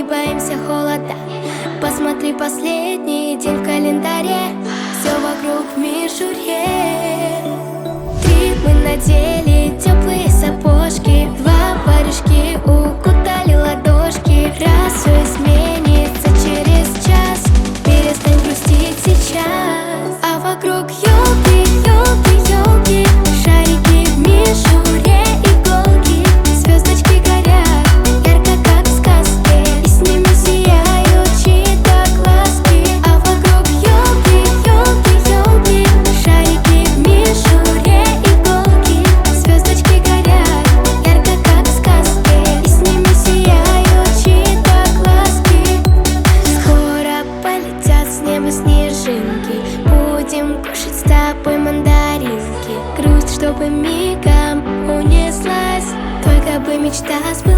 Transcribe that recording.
боимся холода. Посмотри последний день в календаре, все вокруг в мишуре. Трип мы надели, теплые сапожки, два парюшки укутали ладошки. Раз все изменится через час, перестань грустить сейчас. А вокруг елки, елки, елки, шарики в мишуре, иголки, звездочки горят ярко, как в сказке, и с ними сияют чьи-то глазки. А вокруг елки, елки, елки, шарики в мишуре, иголки, звездочки горят ярко, как в сказке, и с ними сияют чьи-то глазки. Скоро полетят с неба снежинки, будем кушать с тобой мандаринки. Грусть, чтобы мигом унеслась, только бы мечта сбылась.